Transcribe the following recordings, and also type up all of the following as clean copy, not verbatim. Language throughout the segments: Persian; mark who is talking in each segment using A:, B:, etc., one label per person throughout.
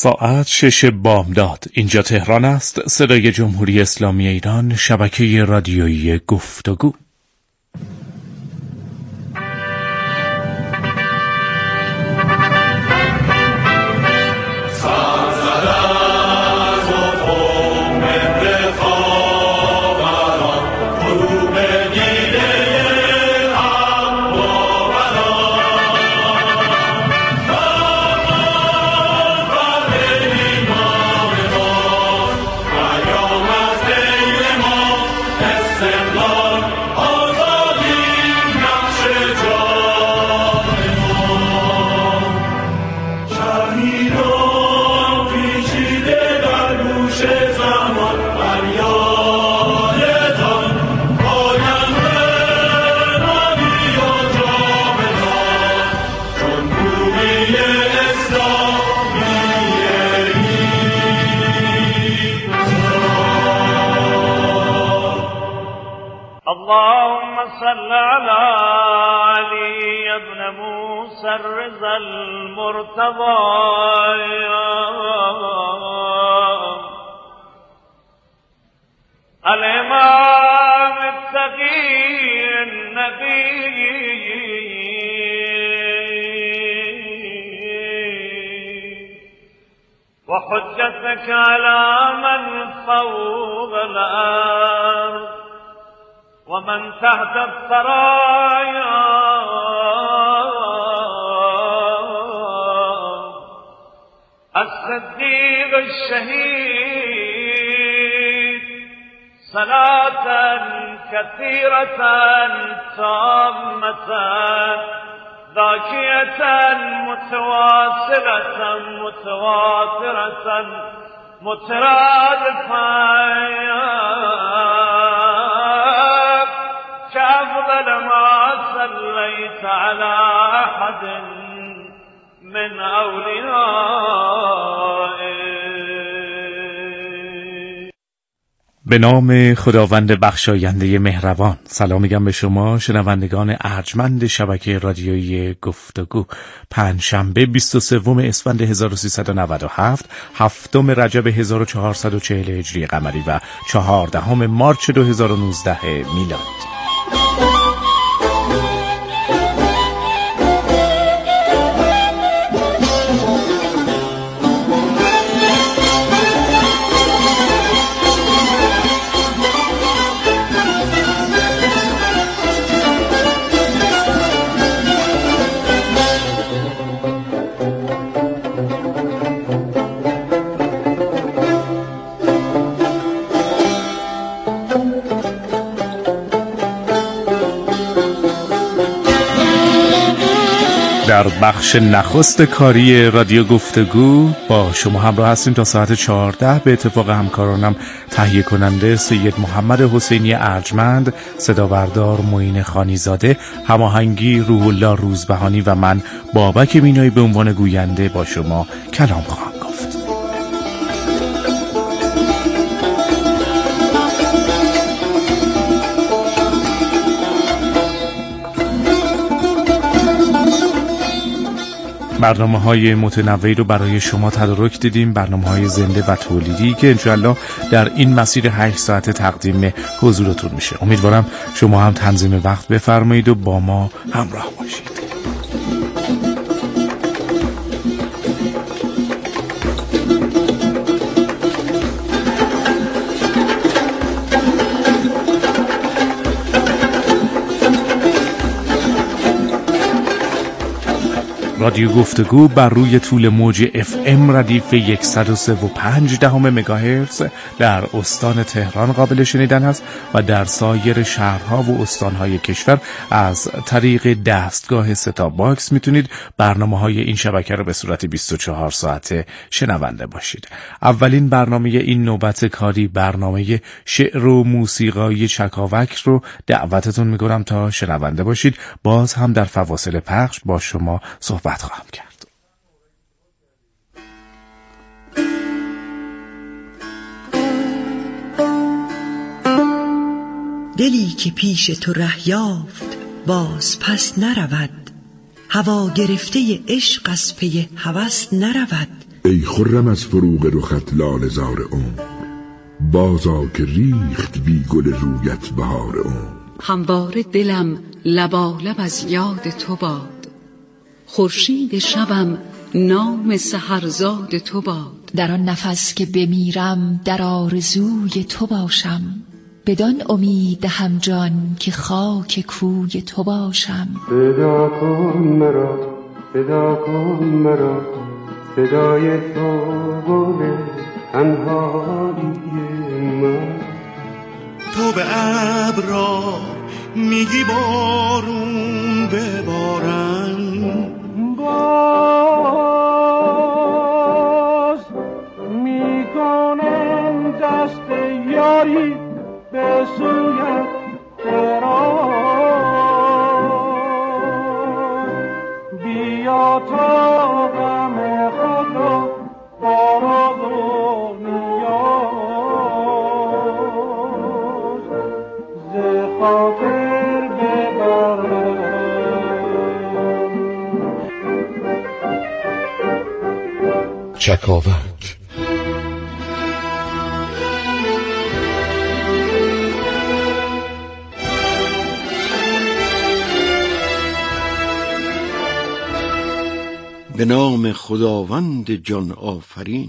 A: ساعت 6 بامداد. اینجا تهران است. صدای جمهوری اسلامی ایران، شبکه رادیویی گفتگو.
B: اللهم صل على علي بن موسى الرضا المرتضى الإمام التقي النبي وحجتك على من فوق الأرض ومن تحت الثرايا الصديق الشهيد صلاة كثيرة تامة ذاكية متواصلة متواترة مترادفة كأفضل ما صليت على أحد من أوليائه.
A: به نام خداوند بخشاینده مهربان. سلام میگم به شما شنوندگان ارجمند شبکه رادیویی گفتگو. پنجشنبه 23 اسفند 1397، 7 رجب 1440 هجری قمری و 14 مارس 2019 میلادی. در بخش نخست کاری رادیو گفتگو با شما همراه هستیم تا ساعت 14. به اتفاق همکارانم تهیه کننده سید محمد حسینی ارجمند، صدابردار معین خانیزاده، هماهنگی روح الله روزبهانی و من بابک مینایی به عنوان گوینده با شما کلام خواهم گفت. برنامه‌های متنوعی رو برای شما تدارک دیدیم، برنامه‌های زنده و تولیدی که انشاءالله در این مسیر 8 ساعت تقدیم حضورتون میشه. امیدوارم شما هم تنظیم وقت بفرمایید و با ما همراه باشید. رادیو گفتگو بر روی طول موج FM ردیف 103.5 مگاهرتز در استان تهران قابل شنیدن است و در سایر شهرها و استانهای کشور از طریق دستگاه ستاپ باکس میتونید برنامه‌های این شبکه رو به صورت 24 ساعته شنونده باشید. اولین برنامه این نوبت کاری برنامه شعر و موسیقی چکاوک رو دعوتتون میکنم تا شنونده باشید. باز هم در فواصل پخش با شما صحبت خواهم کرد.
C: دلی که پیش تو ره یافت باز پس نرود، هوا گرفته عشق از پی هوس نرود.
D: ای خرم از فروغ رخت لاله زار عمر، بازا که ریخت بی گل رویت بهار عمر.
E: همواره دلم لبالب از یاد تو باد، خورشید شبم نام سحرزاد تو باد.
F: در آن نفس که بمیرم در آرزوی تو باشم، بدان امید دهم جان که خاک کوی تو باشم.
G: صدا کن مرا، صدا کن مرا، صدای تو گل تنهایی من.
H: تو به ابرا میگی بارون ببارن،
B: باز میکنم دست یاری به سویت دراز. بیا تا غم خود را باراز و نیاز ز خاطر ببرم.
D: چکاوک.
H: به نام خداوند جان آفرین.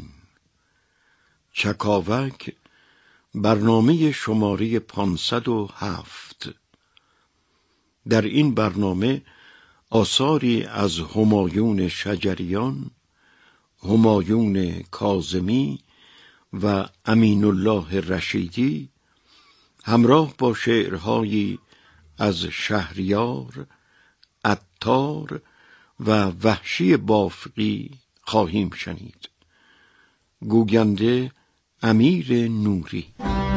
H: چکاوک، برنامه شماره 507. در این برنامه آثاری از همایون شجریان، همایون کاظمی و امین الله رشیدی همراه با شعرهایی از شهریار، عطار و وحشی بافقی خواهیم شنید. گوینده امیر نوری.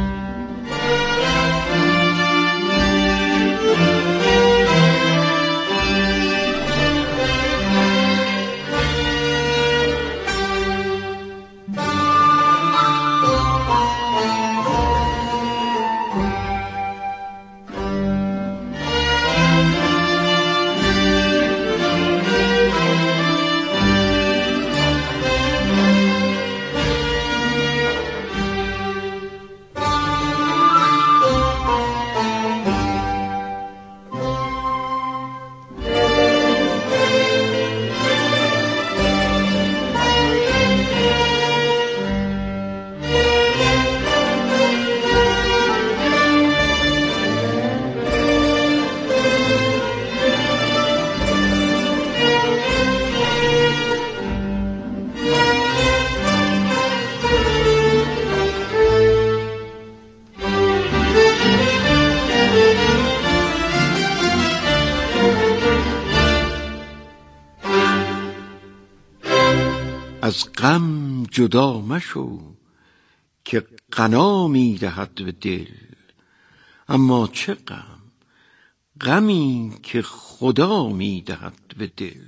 H: از غم جدا مشو که غنا می دهد به دل، اما چه غم، غمی که خدا می دهد به دل.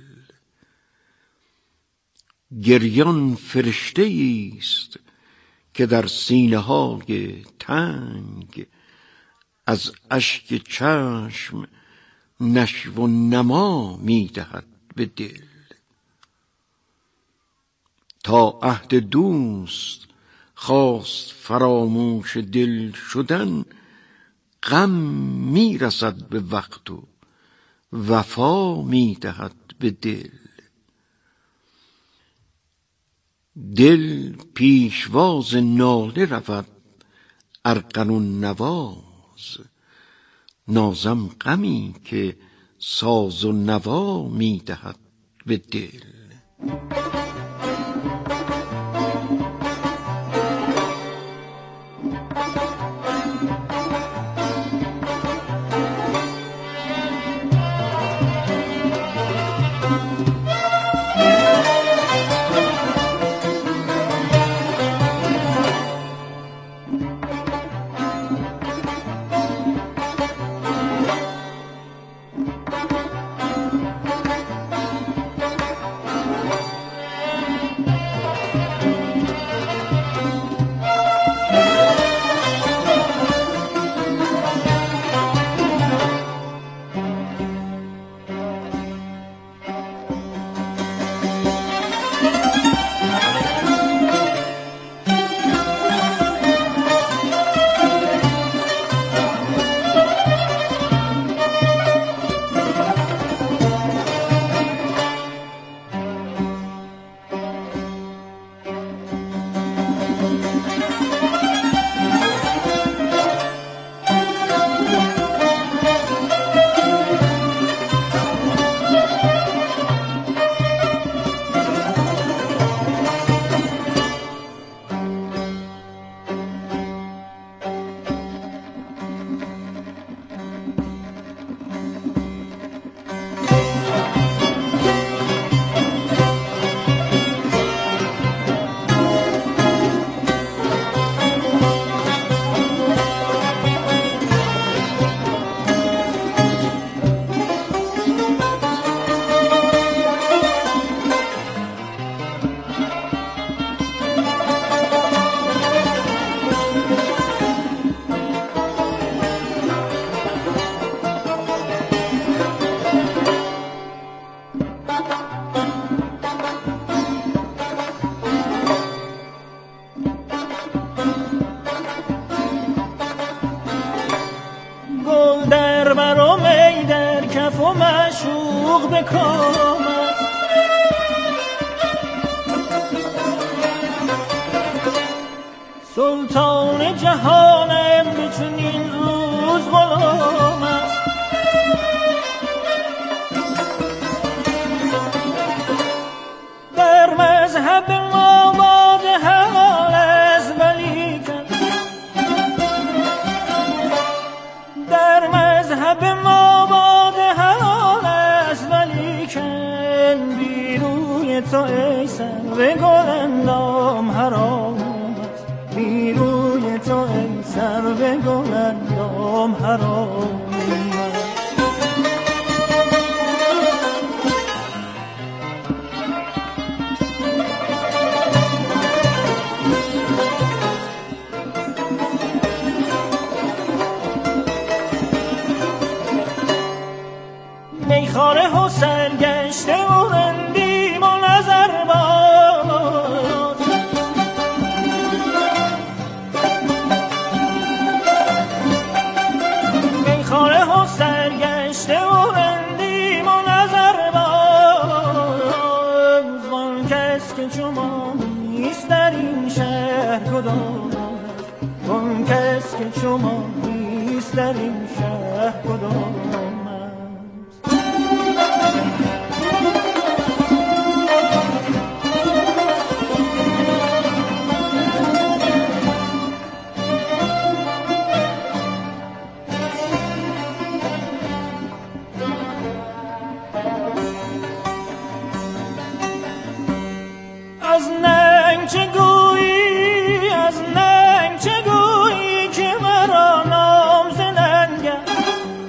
H: گریان فرشته ایست که در سینه های تنگ از اشک چشم نشو و نما می دهد به دل. تا عهد دوست خواست فراموش دل شدن، غم می رسد به وقت و وفا می دهد به دل. دل پیشواز ناله رود ارغن و نواز، نازم غمی که ساز و نوا می دهد به دل.
B: سلطان جهانم به چنین روز غلام است. در مذهب ما باد حلال است ولیکن، در مذهب ما باد حلال است ولیکن، بی روی تو ای سرو گلندام حرام است، بی روی تو ای سرو گلندام حرام است. میخاره و سرگشته و رندیم و نظر باز، میخاره و سرگشته و رندیم و نظر باز، وان کس که چو ما نیست در این شهر کدام است، وان کس که چو ما نیست در این شهر کدام است. از ننگ چه گویی، از ننگ چه گویی که مرا نام ز ننگ است،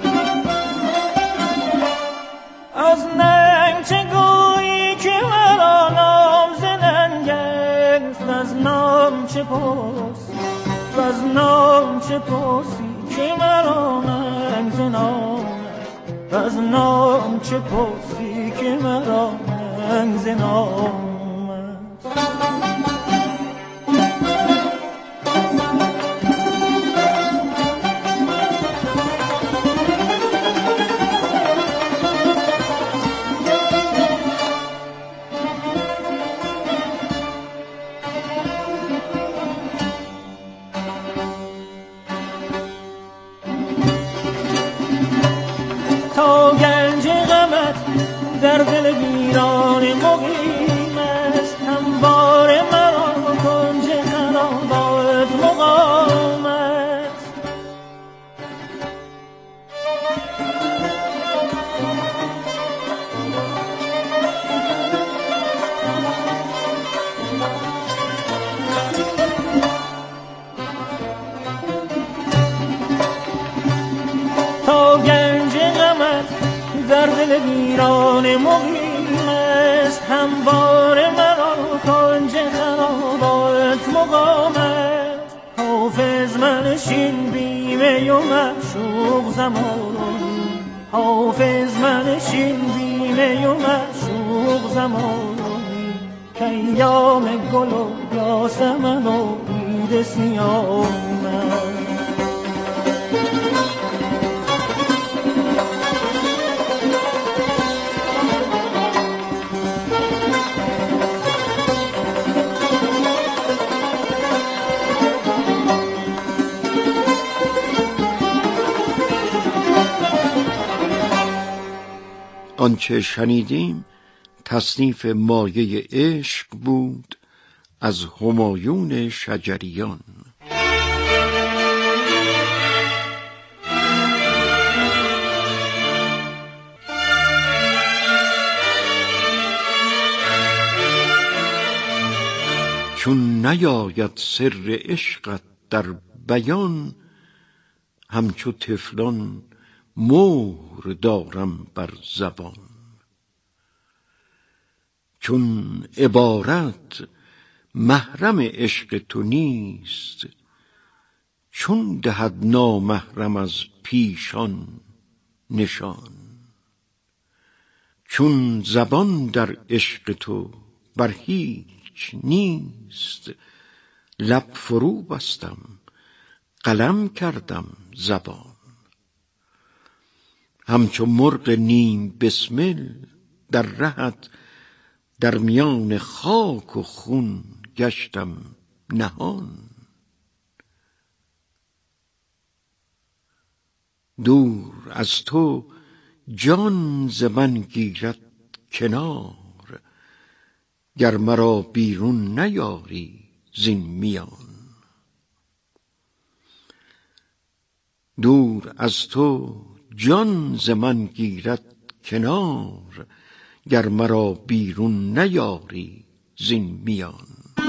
B: از ننگ چه گویی که مرا نام ز ننگ است، از نام چه پرسی، از نام چه پرسی که مرا ننگ ز نام است، از نام چه پرسی که مرا ننگ ز نام. تا گنج غمت در دل ویران مقیم است، همواره مرا کنج خرابات مقام است. تا گنج غمت در دل ویران مقیم است، همواره مرا کنج خرابات مقام است. حافظ منشین بی می و معشوق زمانی، حافظ منشین بی می و معشوق زمانی، که ایام گل و یاسمن و عید سیام است.
H: آنچه شنیدیم تصنیف مایه عشق بود از همایون شجریان. چون نیاید سر عشقت در بیان، همچو طفلان مهر دارم بر زبان. چون عبارت محرم عشق تو نیست، چون دهد نامحرم از پیشان نشان. چون زبان در عشق تو بر هیچ نیست، لب فرو بستم قلم کردم زبان. همچو مرغ نیم بسمل در رهت، در میان خاک و خون گشتم نهان. دور از تو جان ز من گیرد کنار، گر مرا بیرون نیاری زین میان. دور از تو جان ز من گیرد کنار، گر مرا بیرون نیاری زین میان.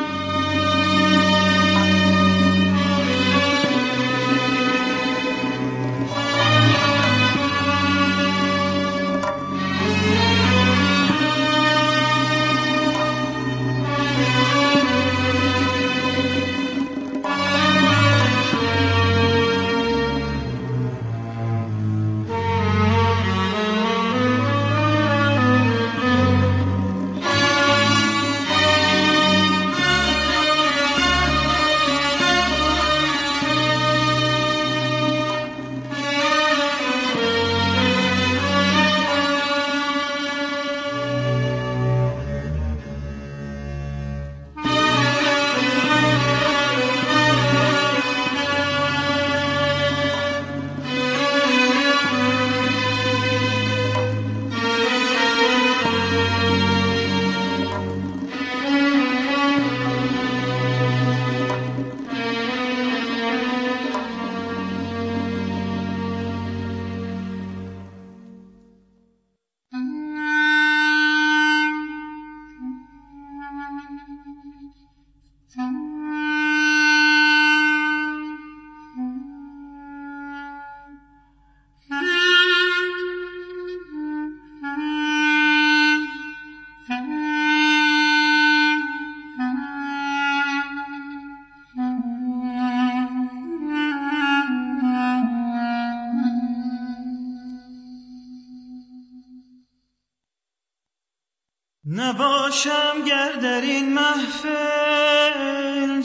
B: نباشم گر در این محفل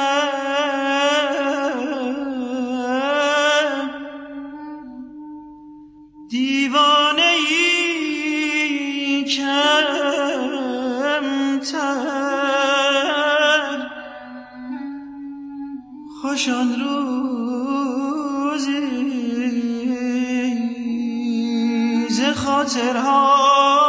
B: چقدر دیوانه ای کمتر، خوش آن روزی ز خاطرها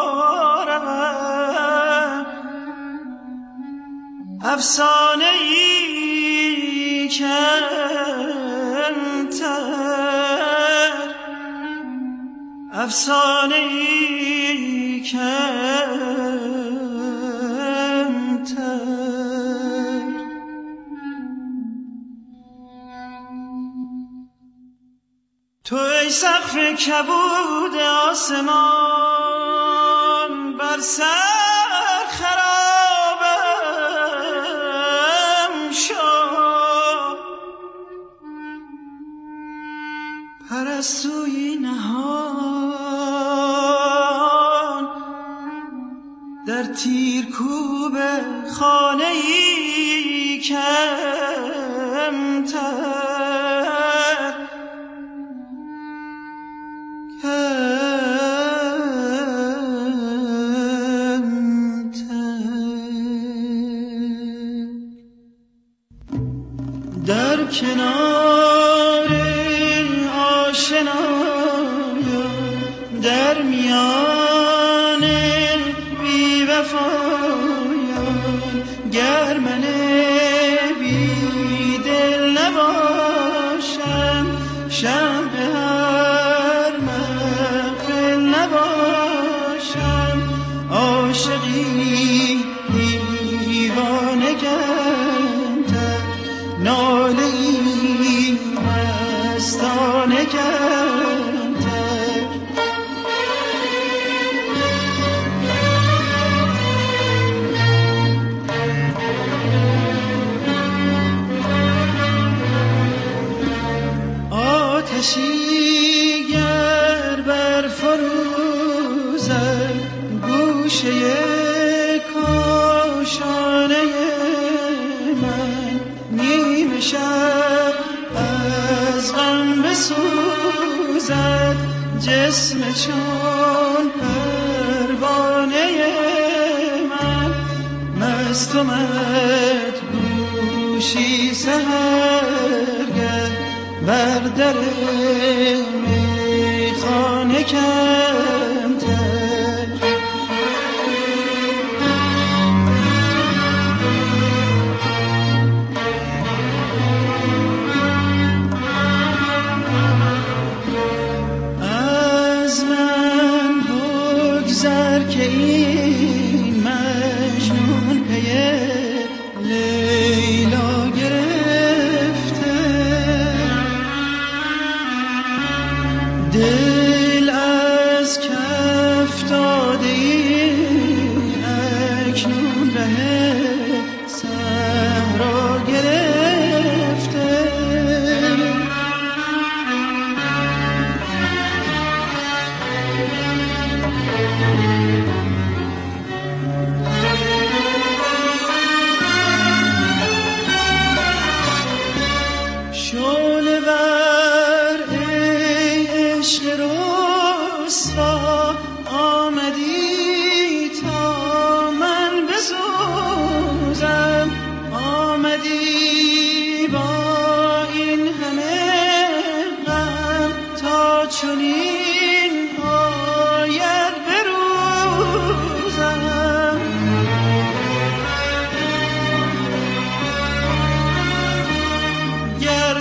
B: افسانه ای کمتر، افسانه ای کمتر. تو ای سقف کبود آسمان بر سر پرستوی نهان در تیرکوب خانه ای کمتر، در کنار در میان بی وفایان، گر من بی دل نباشم شم به هر محفل نباشم، عاشقی دیوانه کمتر، ناله ای مستانه کمتر. آتشی گر بر فروزد گوشه کاشانه من، نیم شب از غم بسوزد جسم چون پروانه من، مست و مدهوشی سحرگه بر در میخانه کمتر. از من بگذر که این مجنون پی لیلا گرفته، دل از کف داده ای اکنون ره صحرا گرفته. شعله ور ای عشق رسوا آمدی تا من بسوزم، آمدی با این همه غم تا چنین آید بروزم. گر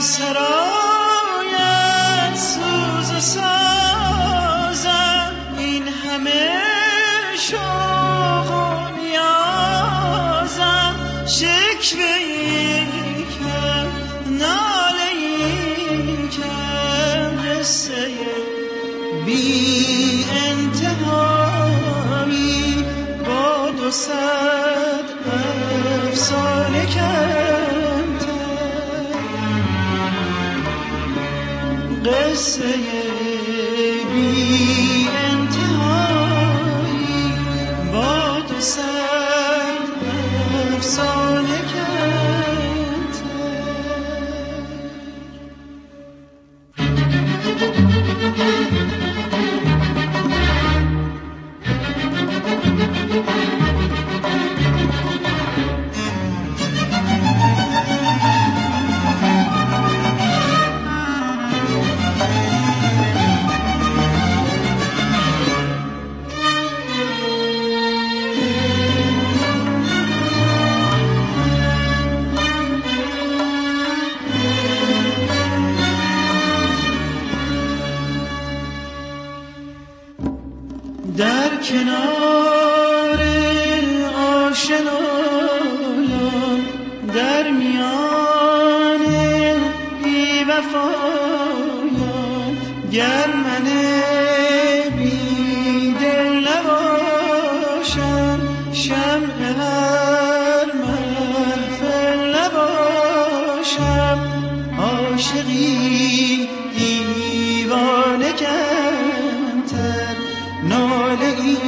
B: سرایت سوز و سازم، این همه شوق و نیازم، شکوه‌ای کم ناله‌ای کم، قصه بی انتهایی با 200 افسانه کمتر. قصه بی انتهایی با 200 افسانه کمتر. در کنار آشنایان، در میان بی وفایان، گر من بی دل نباشم، شمع هر محفل نباشم، عاشقی دیوانه کمتر، ناله ای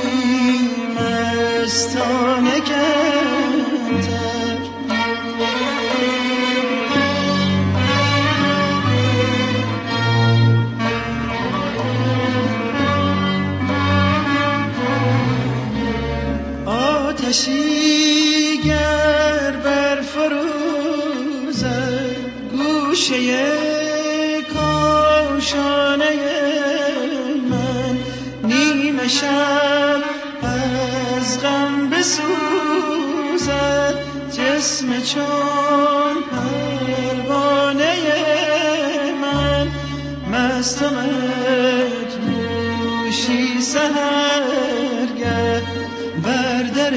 B: مستانه کمتر. آتشی گر برفروزد گوشه کاشانه من، نیمه شب از غم بسوزد جسم چون پروانه من، مست و مدهوشی سحرگه بر در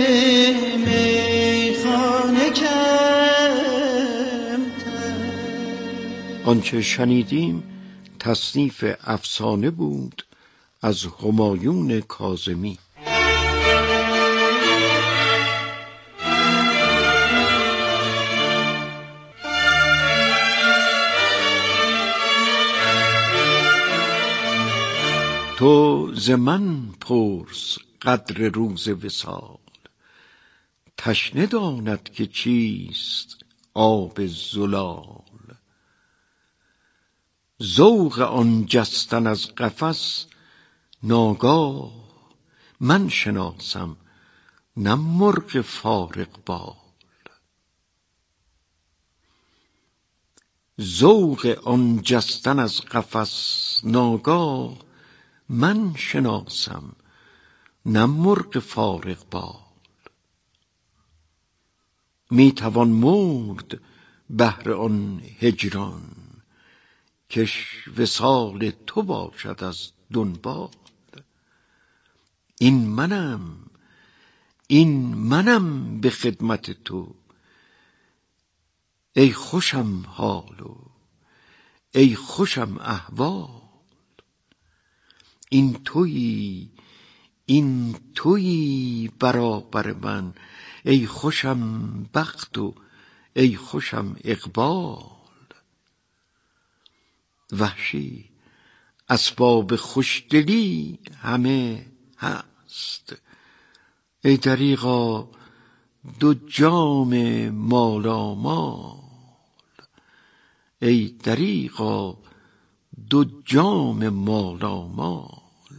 B: میخانه کمتر.
H: آنچه شنیدیم تصنیف افسانه بود از همایون کاظمی. تو ز من پرس قدر روز وصال، تشنه داند که چیست آب زلال. ذوق آن جستن از قفس ناگاه، من شناسم نه مرغ فارغ بال. ذوق آن جستن از قفس ناگاه من شناسم، نه مرغ فارغ بال. می توان مرد بهر آن هجران، کش وصال تو باشد از دنبال. این منم به خدمت تو، ای خوشم حال و ای خوشم احوال. این تویی برابر من، ای خوشم بخت و ای خوشم اقبال. وحشی اسباب خوشدلی همه هست، ای دریغا دو جام مالامال. ای دریغا دو جام مالامال.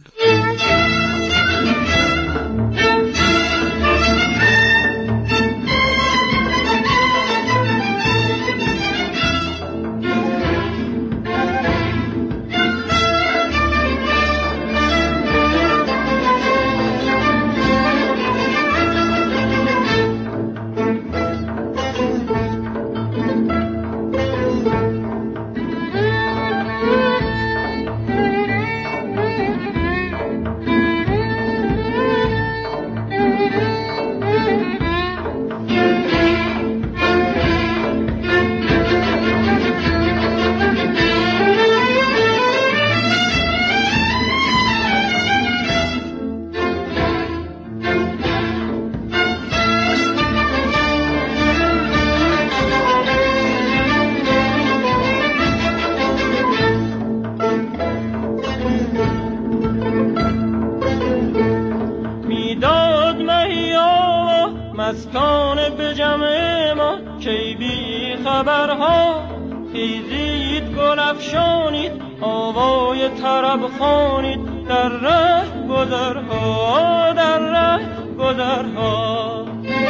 B: مستان به جمع ما کی بی خبرها، خیزید گل افشانید آوای طرب خوانید در ره گذرها، در ره گذرها.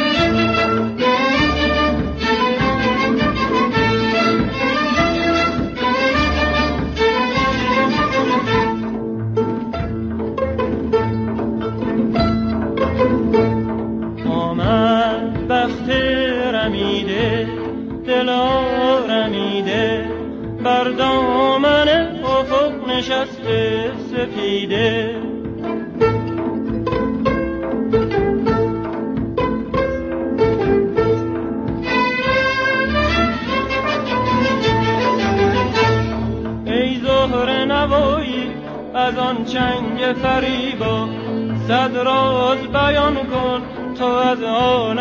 B: بخت رمیده دل آرمیده، بر دامن افق نشسته سپیده. ای زهره نوایی از آن چنگ فریبا، صد راز بیان کن تو از آن